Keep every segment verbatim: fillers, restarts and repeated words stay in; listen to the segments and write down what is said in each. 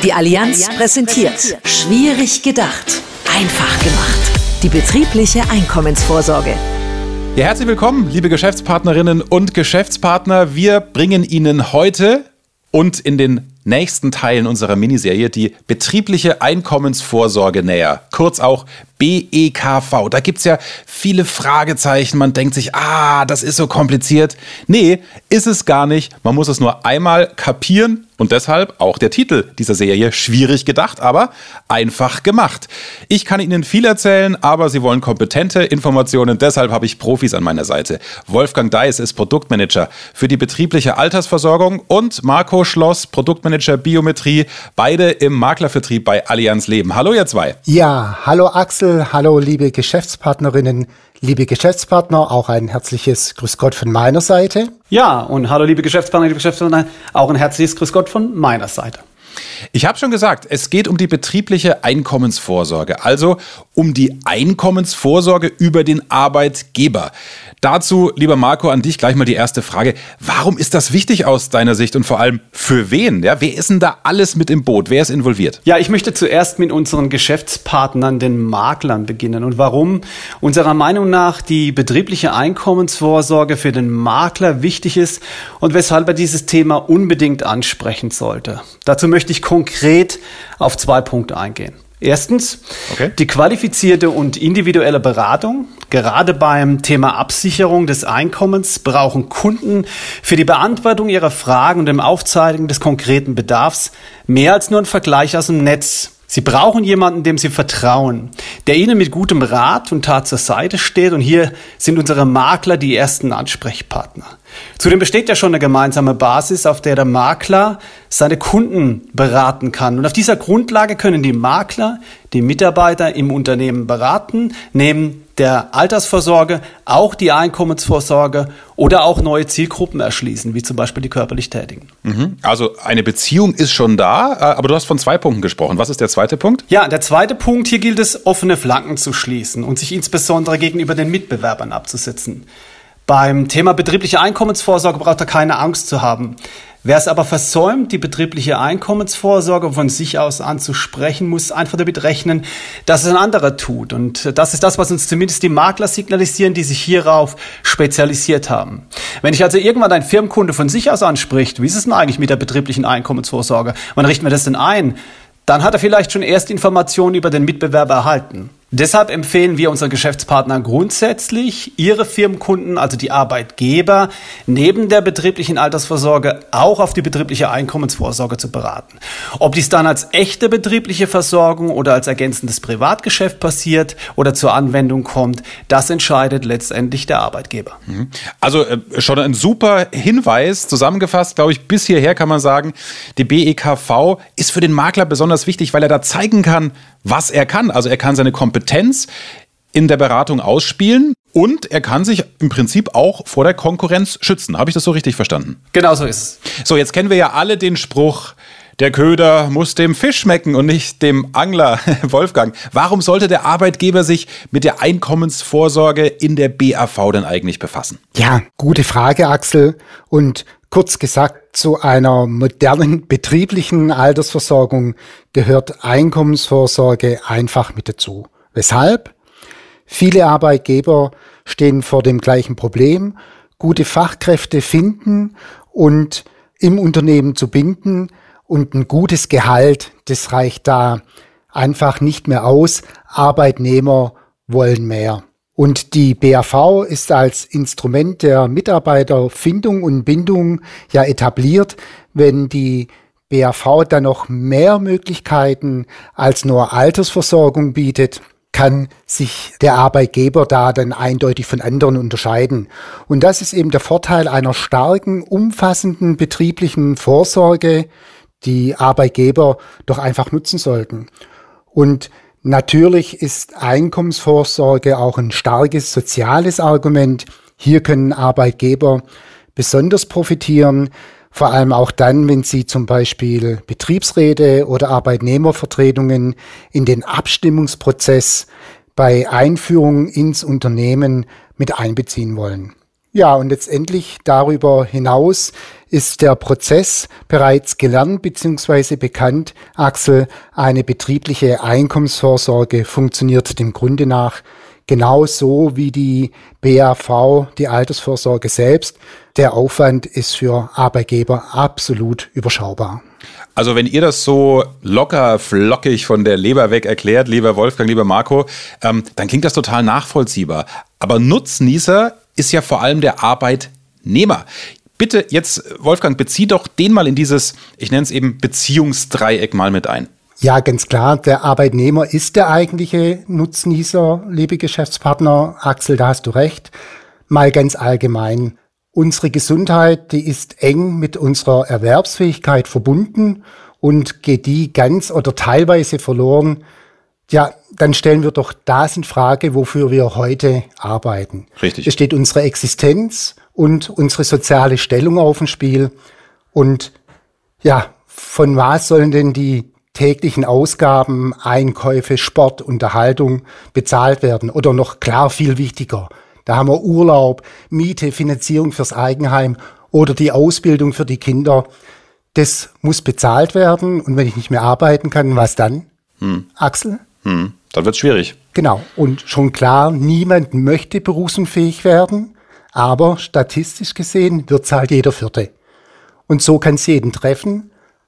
Die Allianz präsentiert Schwierig gedacht, einfach gemacht. Die betriebliche Einkommensvorsorge. Ja, herzlich willkommen, liebe Geschäftspartnerinnen und Geschäftspartner. Wir bringen Ihnen heute und in den nächsten Teilen unserer Miniserie die betriebliche Einkommensvorsorge näher, kurz auch B E K V. Da gibt's ja viele Fragezeichen. Man denkt sich, ah, das ist so kompliziert. Nee, ist es gar nicht. Man muss es nur einmal kapieren und deshalb auch der Titel dieser Serie Schwierig gedacht, aber einfach gemacht. Ich kann Ihnen viel erzählen, aber Sie wollen kompetente Informationen. Deshalb habe ich Profis an meiner Seite. Wolfgang Deiß ist Produktmanager für die betriebliche Altersversorgung und Marco Schloss, Produktmanager Biometrie, beide im Maklervertrieb bei Allianz Leben. Hallo ihr zwei. Ja, hallo Axel. Hallo liebe Geschäftspartnerinnen, liebe Geschäftspartner, auch ein herzliches Grüß Gott von meiner Seite. Ja, und hallo liebe Geschäftspartner, liebe Geschäftspartner, auch ein herzliches Grüß Gott von meiner Seite. Ich habe schon gesagt, es geht um die betriebliche Einkommensvorsorge, also um die Einkommensvorsorge über den Arbeitgeber. Dazu, lieber Marco, an dich gleich mal die erste Frage. Warum ist das wichtig aus deiner Sicht und vor allem für wen? Ja, wer ist denn da alles mit im Boot? Wer ist involviert? Ja, ich möchte zuerst mit unseren Geschäftspartnern, den Maklern, beginnen. Und warum unserer Meinung nach die betriebliche Einkommensvorsorge für den Makler wichtig ist und weshalb er dieses Thema unbedingt ansprechen sollte. Dazu möchte ich konkret auf zwei Punkte eingehen. Erstens, okay. Die qualifizierte und individuelle Beratung. Gerade beim Thema Absicherung des Einkommens brauchen Kunden für die Beantwortung ihrer Fragen und dem Aufzeigen des konkreten Bedarfs mehr als nur einen Vergleich aus dem Netz. Sie brauchen jemanden, dem sie vertrauen, der ihnen mit gutem Rat und Tat zur Seite steht. Und hier sind unsere Makler die ersten Ansprechpartner. Zudem besteht ja schon eine gemeinsame Basis, auf der der Makler seine Kunden beraten kann. Und auf dieser Grundlage können die Makler die Mitarbeiter im Unternehmen beraten, neben der Altersvorsorge auch die Einkommensvorsorge oder auch neue Zielgruppen erschließen, wie zum Beispiel die körperlich Tätigen. Mhm. Also eine Beziehung ist schon da, aber du hast von zwei Punkten gesprochen. Was ist der zweite Punkt? Ja, der zweite Punkt, hier gilt es, offene Flanken zu schließen und sich insbesondere gegenüber den Mitbewerbern abzusetzen. Beim Thema betriebliche Einkommensvorsorge braucht er keine Angst zu haben. Wer es aber versäumt, die betriebliche Einkommensvorsorge von sich aus anzusprechen, muss einfach damit rechnen, dass es ein anderer tut. Und das ist das, was uns zumindest die Makler signalisieren, die sich hierauf spezialisiert haben. Wenn ich also irgendwann ein Firmenkunde von sich aus anspricht, wie ist es denn eigentlich mit der betrieblichen Einkommensvorsorge? Wann richten wir das denn ein? Dann hat er vielleicht schon erste Informationen über den Mitbewerber erhalten. Deshalb empfehlen wir unseren Geschäftspartnern grundsätzlich, ihre Firmenkunden, also die Arbeitgeber, neben der betrieblichen Altersvorsorge auch auf die betriebliche Einkommensvorsorge zu beraten. Ob dies dann als echte betriebliche Versorgung oder als ergänzendes Privatgeschäft passiert oder zur Anwendung kommt, das entscheidet letztendlich der Arbeitgeber. Also äh, schon ein super Hinweis, zusammengefasst, glaube ich, bis hierher kann man sagen, die B E K V ist für den Makler besonders wichtig, weil er da zeigen kann, was er kann. Also er kann seine Kompetenz in der Beratung ausspielen und er kann sich im Prinzip auch vor der Konkurrenz schützen. Habe ich das so richtig verstanden? Genau so ist es. So, jetzt kennen wir ja alle den Spruch, der Köder muss dem Fisch schmecken und nicht dem Angler. Wolfgang, warum sollte der Arbeitgeber sich mit der Einkommensvorsorge in der B A V denn eigentlich befassen? Ja, gute Frage, Axel. Und kurz gesagt, zu einer modernen betrieblichen Altersversorgung gehört Einkommensvorsorge einfach mit dazu. Weshalb? Viele Arbeitgeber stehen vor dem gleichen Problem, gute Fachkräfte finden und im Unternehmen zu binden und ein gutes Gehalt, das reicht da einfach nicht mehr aus. Arbeitnehmer wollen mehr. Und die B A V ist als Instrument der Mitarbeiterfindung und Bindung ja etabliert. Wenn die B A V dann noch mehr Möglichkeiten als nur Altersversorgung bietet, kann sich der Arbeitgeber da dann eindeutig von anderen unterscheiden. Und das ist eben der Vorteil einer starken, umfassenden betrieblichen Vorsorge, die Arbeitgeber doch einfach nutzen sollten. Und natürlich ist Einkommensvorsorge auch ein starkes soziales Argument. Hier können Arbeitgeber besonders profitieren, vor allem auch dann, wenn sie zum Beispiel Betriebsräte oder Arbeitnehmervertretungen in den Abstimmungsprozess bei Einführung ins Unternehmen mit einbeziehen wollen. Ja, und letztendlich darüber hinaus ist der Prozess bereits gelernt bzw. bekannt. Axel, eine betriebliche Einkommensvorsorge funktioniert dem Grunde nach genauso wie die B A V, die Altersvorsorge selbst. Der Aufwand ist für Arbeitgeber absolut überschaubar. Also wenn ihr das so locker, flockig von der Leber weg erklärt, lieber Wolfgang, lieber Marco, ähm, dann klingt das total nachvollziehbar. Aber Nutznießer ist ja vor allem der Arbeitnehmer. Bitte jetzt, Wolfgang, bezieh doch den mal in dieses, ich nenne es eben Beziehungsdreieck mal mit ein. Ja, ganz klar, der Arbeitnehmer ist der eigentliche Nutznießer, liebe Geschäftspartner. Axel, da hast du recht. Mal ganz allgemein. Unsere Gesundheit, die ist eng mit unserer Erwerbsfähigkeit verbunden, und geht die ganz oder teilweise verloren, ja, dann stellen wir doch das in Frage, wofür wir heute arbeiten. Richtig. Es steht unsere Existenz und unsere soziale Stellung auf dem Spiel. Und ja, von was sollen denn die täglichen Ausgaben, Einkäufe, Sport, Unterhaltung bezahlt werden? Oder noch klar viel wichtiger, da haben wir Urlaub, Miete, Finanzierung fürs Eigenheim oder die Ausbildung für die Kinder. Das muss bezahlt werden, und wenn ich nicht mehr arbeiten kann, was dann? Hm. Axel? Hm. Dann wird's schwierig. Genau. Und schon klar, niemand möchte berufsunfähig werden, aber statistisch gesehen wird's halt jeder Vierte. Und so kann's jeden treffen.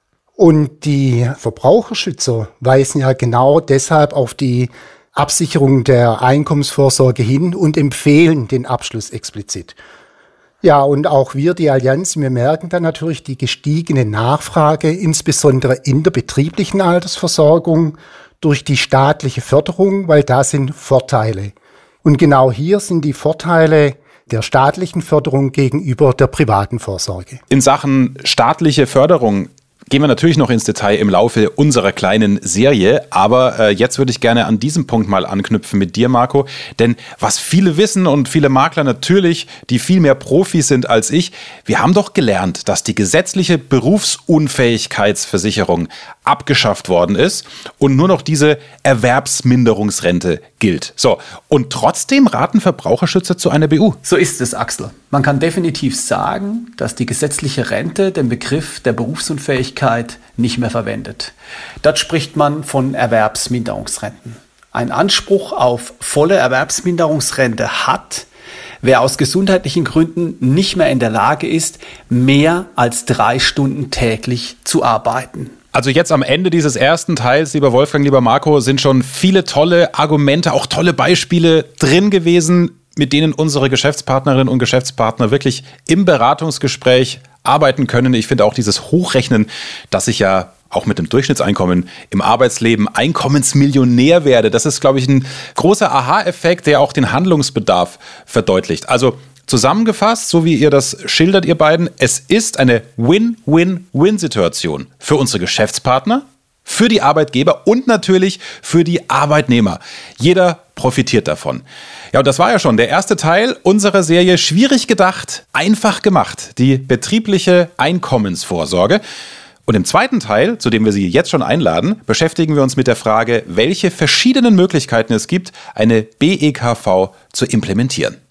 Und die Verbraucherschützer weisen ja genau deshalb auf die Absicherung der Einkommensvorsorge hin und empfehlen den Abschluss explizit. Ja, und auch wir, die Allianz, wir merken dann natürlich die gestiegene Nachfrage, insbesondere in der betrieblichen Altersversorgung, durch die staatliche Förderung, weil da sind Vorteile. Und genau hier sind die Vorteile der staatlichen Förderung gegenüber der privaten Vorsorge. In Sachen staatliche Förderung gehen wir natürlich noch ins Detail im Laufe unserer kleinen Serie, aber äh, jetzt würde ich gerne an diesem Punkt mal anknüpfen mit dir, Marco, denn was viele wissen und viele Makler natürlich, die viel mehr Profis sind als ich, wir haben doch gelernt, dass die gesetzliche Berufsunfähigkeitsversicherung abgeschafft worden ist und nur noch diese Erwerbsminderungsrente gilt. So, und trotzdem raten Verbraucherschützer zu einer B U. So ist es, Axel. Man kann definitiv sagen, dass die gesetzliche Rente den Begriff der Berufsunfähigkeit nicht mehr verwendet. Dort spricht man von Erwerbsminderungsrenten. Ein Anspruch auf volle Erwerbsminderungsrente hat, wer aus gesundheitlichen Gründen nicht mehr in der Lage ist, mehr als drei Stunden täglich zu arbeiten. Also jetzt am Ende dieses ersten Teils, lieber Wolfgang, lieber Marco, sind schon viele tolle Argumente, auch tolle Beispiele drin gewesen, mit denen unsere Geschäftspartnerinnen und Geschäftspartner wirklich im Beratungsgespräch arbeiten können. Ich finde auch dieses Hochrechnen, dass ich ja auch mit dem Durchschnittseinkommen im Arbeitsleben Einkommensmillionär werde, das ist, glaube ich, ein großer Aha-Effekt, der auch den Handlungsbedarf verdeutlicht. Also zusammengefasst, so wie ihr das schildert, ihr beiden, es ist eine Win-Win-Win-Situation für unsere Geschäftspartner, für die Arbeitgeber und natürlich für die Arbeitnehmer. Jeder profitiert davon. Ja, und das war ja schon der erste Teil unserer Serie Schwierig gedacht, einfach gemacht, die betriebliche Einkommensvorsorge. Und im zweiten Teil, zu dem wir Sie jetzt schon einladen, beschäftigen wir uns mit der Frage, welche verschiedenen Möglichkeiten es gibt, eine B E K V zu implementieren.